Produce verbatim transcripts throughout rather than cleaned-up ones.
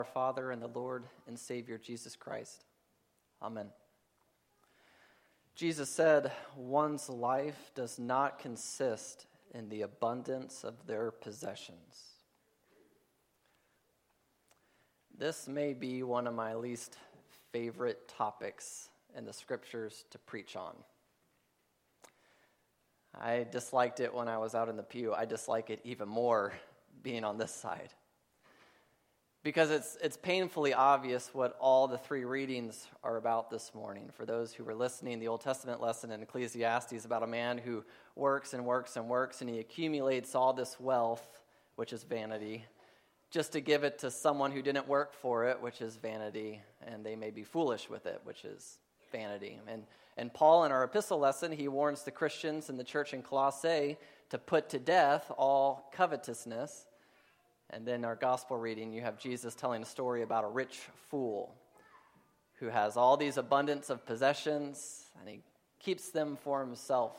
Our Father and the Lord and Savior Jesus Christ. Amen. Jesus said, one's life does not consist in the abundance of their possessions. This may be one of my least favorite topics in the scriptures to preach on. I disliked it when I was out in the pew. I dislike it even more being on this side. Because it's it's painfully obvious what all the three readings are about this morning. For those who were listening, the Old Testament lesson in Ecclesiastes is about a man who works and works and works, and he accumulates all this wealth, which is vanity, just to give it to someone who didn't work for it, which is vanity, and they may be foolish with it, which is vanity. And, and Paul, in our epistle lesson, he warns the Christians in the church in Colossae to put to death all covetousness. And then our gospel reading, you have Jesus telling a story about a rich fool who has all these abundance of possessions, and he keeps them for himself.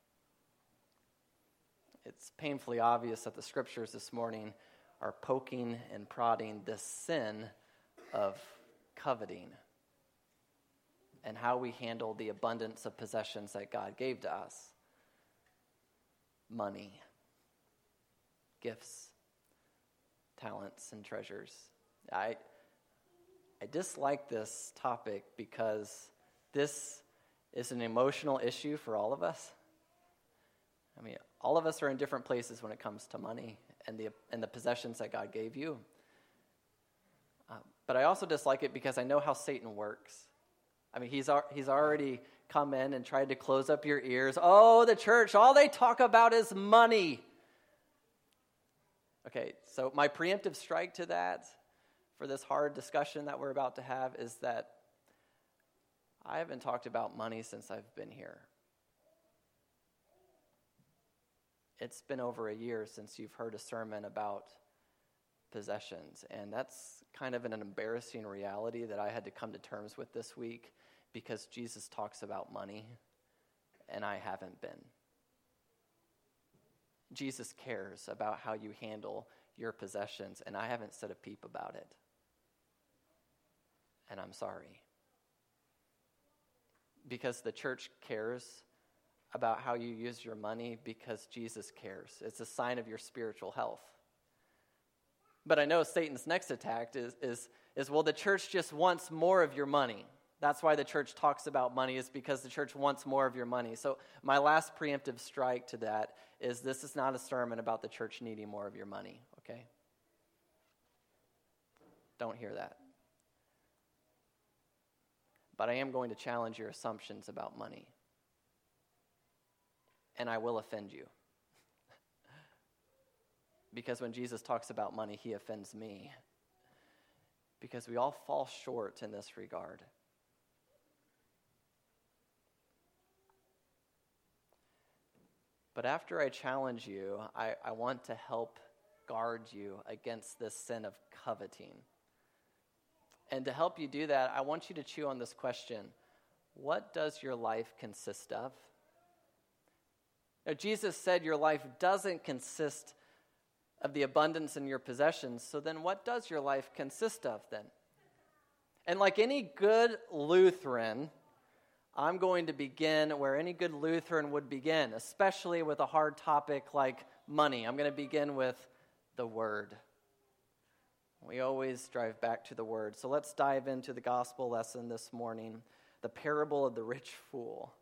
It's painfully obvious that the scriptures this morning are poking and prodding this sin of coveting and how we handle the abundance of possessions that God gave to us. Money, gifts, talents, and treasures. I I dislike this topic because this is an emotional issue for all of us. I mean, all of us are in different places when it comes to money and the and the possessions that God gave you. Uh, but I also dislike it because I know how Satan works. I mean, he's he's already come in and tried to close up your ears. Oh, the church, all they talk about is money. Okay, so my preemptive strike to that for this hard discussion that we're about to have is that I haven't talked about money since I've been here. It's been over a year since you've heard a sermon about possessions, and that's kind of an embarrassing reality that I had to come to terms with this week because Jesus talks about money, and I haven't been. Jesus cares about how you handle your possessions, and I haven't said a peep about it. And I'm sorry. Because the church cares about how you use your money because Jesus cares. It's a sign of your spiritual health. But I know Satan's next attack is, is, is well, the church just wants more of your money. That's why the church talks about money, is because the church wants more of your money. So my last preemptive strike to that is this is not a sermon about the church needing more of your money, okay? Don't hear that. But I am going to challenge your assumptions about money. And I will offend you. Because when Jesus talks about money, he offends me. Because we all fall short in this regard. But after I challenge you, I, I want to help guard you against this sin of coveting. And to help you do that, I want you to chew on this question. What does your life consist of? Now, Jesus said your life doesn't consist of the abundance in your possessions, so then what does your life consist of then? And like any good Lutheran, I'm going to begin where any good Lutheran would begin, especially with a hard topic like money. I'm going to begin with the Word. We always drive back to the Word. So let's dive into the gospel lesson this morning, the parable of the rich fool.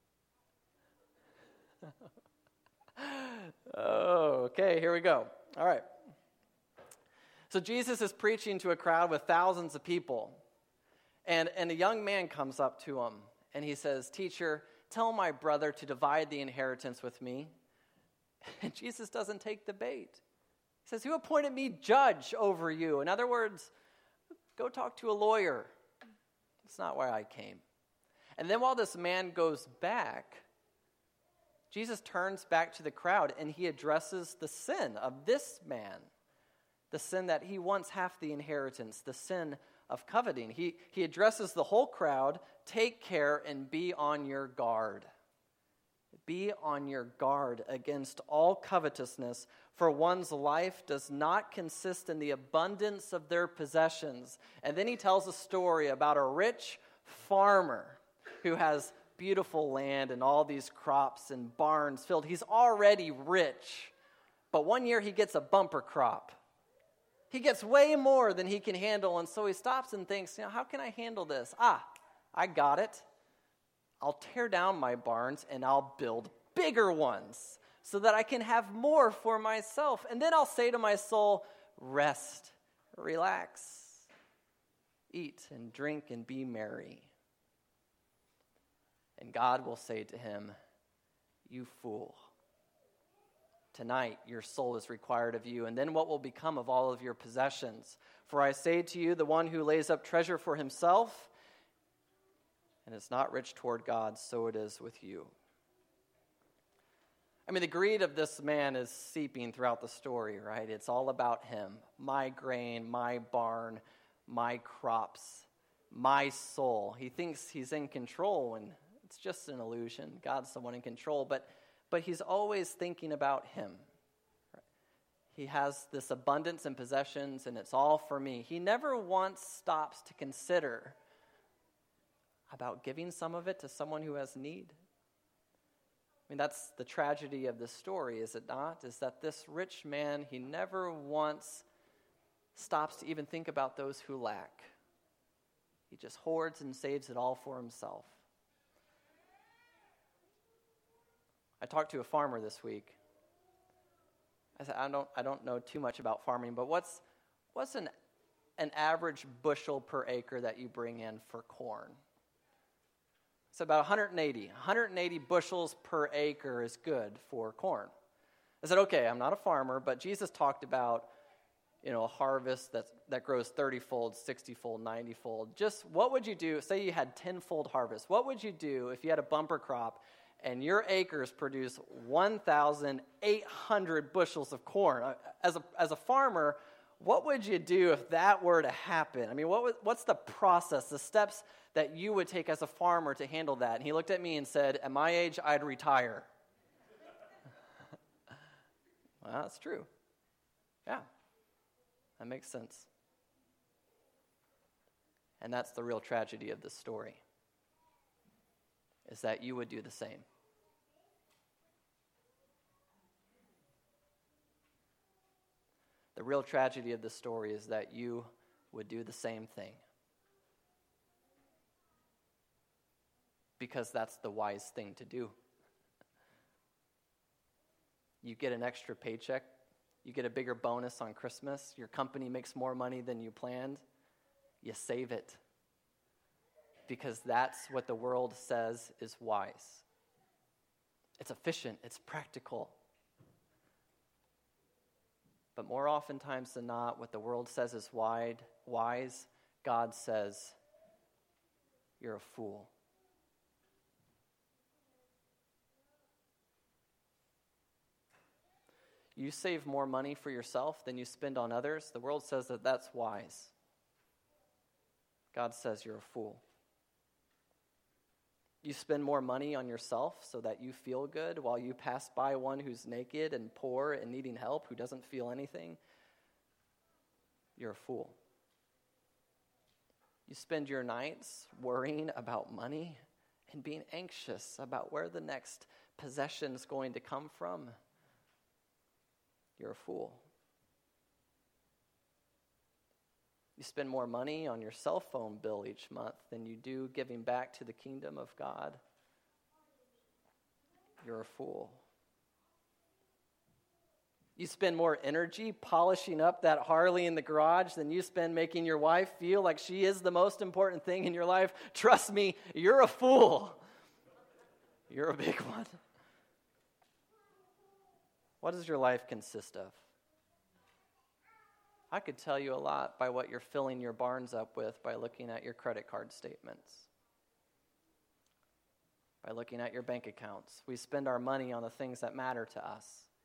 Oh, okay, here we go. All right. So Jesus is preaching to a crowd with thousands of people, and, and a young man comes up to him. And he says, "Teacher, tell my brother to divide the inheritance with me." And Jesus doesn't take the bait. He says, "Who appointed me judge over you?" In other words, go talk to a lawyer. It's not why I came. And then while this man goes back, Jesus turns back to the crowd and he addresses the sin of this man. The sin that he wants half the inheritance, the sin of coveting. He, he addresses the whole crowd. Take care and be on your guard. Be on your guard against all covetousness, For one's life does not consist in the abundance of their possessions. And then he tells a story about a rich farmer who has beautiful land and all these crops and barns filled. He's already rich, but one year he gets a bumper crop. He gets way more than he can handle, and so he stops and thinks, you know, how can I handle this? Ah, I got it. I'll tear down my barns and I'll build bigger ones so that I can have more for myself. And then I'll say to my soul, rest, relax, eat and drink and be merry. And God will say to him, you fool. Tonight your soul is required of you, and then what will become of all of your possessions? For I say to you, the one who lays up treasure for himself and is not rich toward God, so it is with you. I mean, the greed of this man is seeping throughout the story, right? It's all about him. My grain, my barn, my crops, my soul. He thinks he's in control, and it's just an illusion. God's the one in control, but But he's always thinking about him. He has this abundance in possessions, and it's all for me. He never once stops to consider about giving some of it to someone who has need. I mean, that's the tragedy of this story, is it not? Is that this rich man, he never once stops to even think about those who lack. He just hoards and saves it all for himself. I talked to a farmer this week. I said, I don't I don't know too much about farming, but what's what's an an average bushel per acre that you bring in for corn? It's about one hundred eighty. one hundred eighty bushels per acre is good for corn. I said, okay, I'm not a farmer, but Jesus talked about, you know, a harvest that's, that grows thirty-fold, sixty-fold, ninety-fold. Just what would you do, say you had ten-fold harvest, what would you do if you had a bumper crop and your acres produce one thousand eight hundred bushels of corn? As a as a farmer, what would you do if that were to happen? I mean, what was, what's the process, the steps that you would take as a farmer to handle that? And he looked at me and said, at my age, I'd retire. Well, that's true. Yeah, that makes sense. And that's the real tragedy of this story, is that you would do the same. The real tragedy of this story is that you would do the same thing. Because that's the wise thing to do. You get an extra paycheck, you get a bigger bonus on Christmas, your company makes more money than you planned, you save it. Because that's what the world says is wise. It's efficient, it's practical. But more oftentimes than not, what the world says is wide, wise, God says, you're a fool. You save more money for yourself than you spend on others. The world says that that's wise. God says you're a fool. You spend more money on yourself so that you feel good while you pass by one who's naked and poor and needing help, who doesn't feel anything. You're a fool. You spend your nights worrying about money and being anxious about where the next possession is going to come from. You're a fool. You spend more money on your cell phone bill each month than you do giving back to the kingdom of God. You're a fool. You spend more energy polishing up that Harley in the garage than you spend making your wife feel like she is the most important thing in your life. Trust me, you're a fool. You're a big one. What does your life consist of? I could tell you a lot by what you're filling your barns up with by looking at your credit card statements, by looking at your bank accounts. We spend our money on the things that matter to us.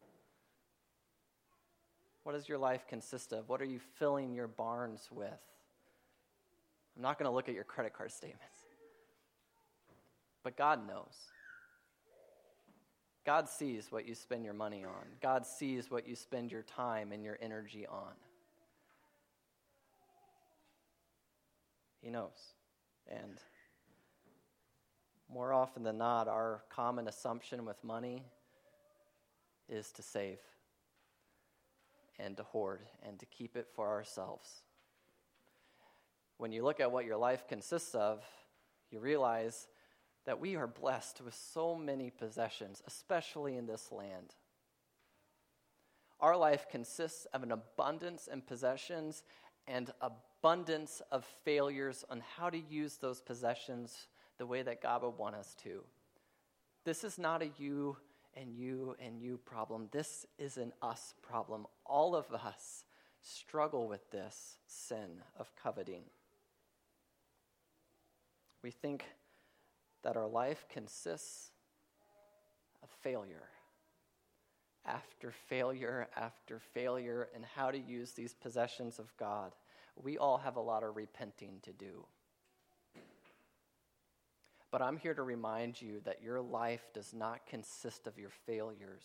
What does your life consist of? What are you filling your barns with? I'm not going to look at your credit card statements, but God knows. God sees what you spend your money on. God sees what you spend your time and your energy on. He knows. And more often than not, our common assumption with money is to save and to hoard and to keep it for ourselves. When you look at what your life consists of, you realize that we are blessed with so many possessions, especially in this land. Our life consists of an abundance in possessions and abundance of failures on how to use those possessions the way that God would want us to. This is not a you and you and you problem. This is an us problem. All of us struggle with this sin of coveting. We think that our life consists of failure after failure after failure in how to use these possessions of God. We all have a lot of repenting to do. But I'm here to remind you that your life does not consist of your failures.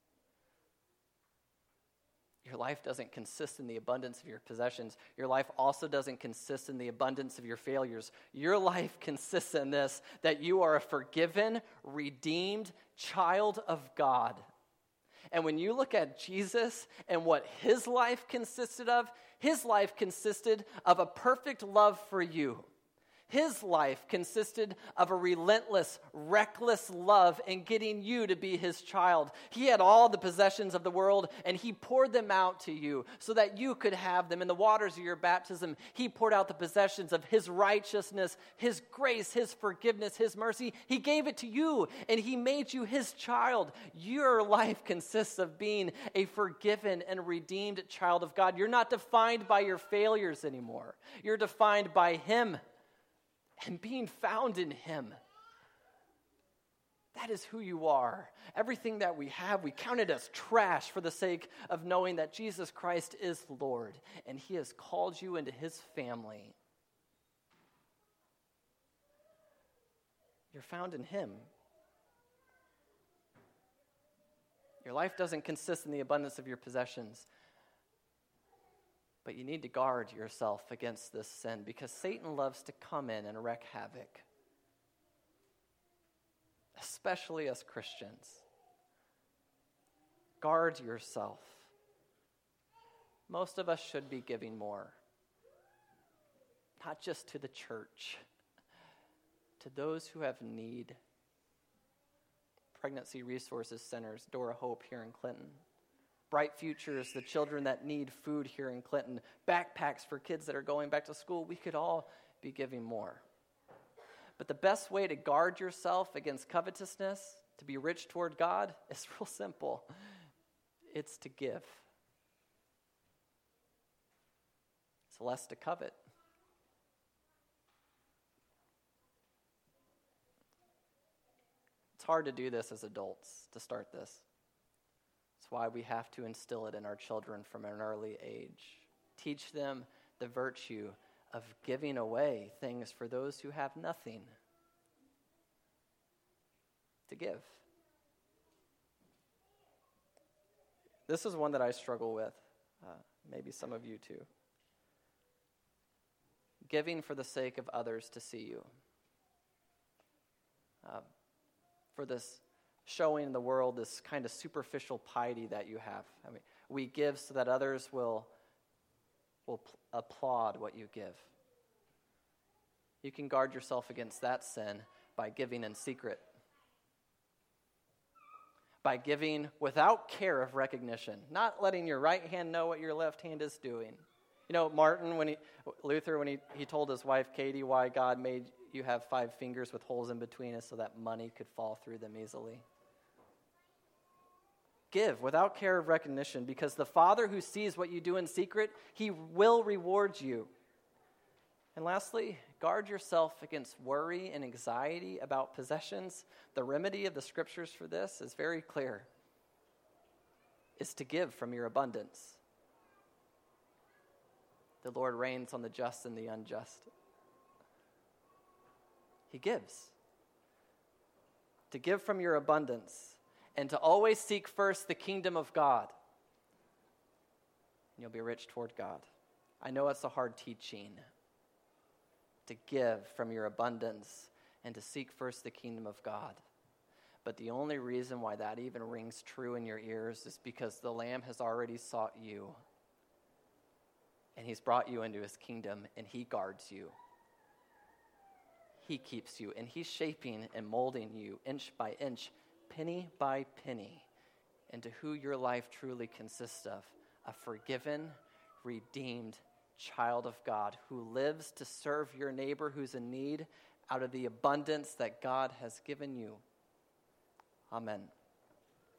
Your life doesn't consist in the abundance of your possessions. Your life also doesn't consist in the abundance of your failures. Your life consists in this, that you are a forgiven, redeemed child of God. And when you look at Jesus and what his life consisted of, his life consisted of a perfect love for you. His life consisted of a relentless, reckless love in getting you to be his child. He had all the possessions of the world, and he poured them out to you so that you could have them. In the waters of your baptism, he poured out the possessions of his righteousness, his grace, his forgiveness, his mercy. He gave it to you, and he made you his child. Your life consists of being a forgiven and redeemed child of God. You're not defined by your failures anymore. You're defined by him. And being found in him. That is who you are. Everything that we have, we count it as trash for the sake of knowing that Jesus Christ is Lord, and he has called you into his family. You're found in him. Your life doesn't consist in the abundance of your possessions. But you need to guard yourself against this sin because Satan loves to come in and wreak havoc, especially as Christians. Guard yourself. Most of us should be giving more, not just to the church, to those who have need. Pregnancy Resources Centers, Dora Hope here in Clinton. Bright Futures, the children that need food here in Clinton, backpacks for kids that are going back to school. We could all be giving more. But the best way to guard yourself against covetousness, to be rich toward God, is real simple. It's to give. It's less to covet. It's hard to do this as adults, to start this. That's why we have to instill it in our children from an early age. Teach them the virtue of giving away things for those who have nothing to give. This is one that I struggle with. Uh, maybe some of you too. Giving for the sake of others to see you. Uh, for this showing the world this kind of superficial piety that you have. I mean, we give so that others will, will pl- applaud what you give. You can guard yourself against that sin by giving in secret. By giving without care of recognition, not letting your right hand know what your left hand is doing. You know, Martin, when he, Luther, when he, he told his wife, Katie, why God made you have five fingers with holes in between us so that money could fall through them easily. Give without care of recognition, because the Father who sees what you do in secret, he will reward you. And lastly, guard yourself against worry and anxiety about possessions. The remedy of the scriptures for this is very clear. It's to give from your abundance. The Lord reigns on the just and the unjust. He gives. To give from your abundance. and to always seek first the kingdom of God. And you'll be rich toward God. I know it's a hard teaching to give from your abundance and to seek first the kingdom of God. But the only reason why that even rings true in your ears is because the Lamb has already sought you. And he's brought you into his kingdom, and he guards you. He keeps you, and he's shaping and molding you inch by inch, penny by penny, into who your life truly consists of, a forgiven, redeemed child of God who lives to serve your neighbor who's in need out of the abundance that God has given you. Amen.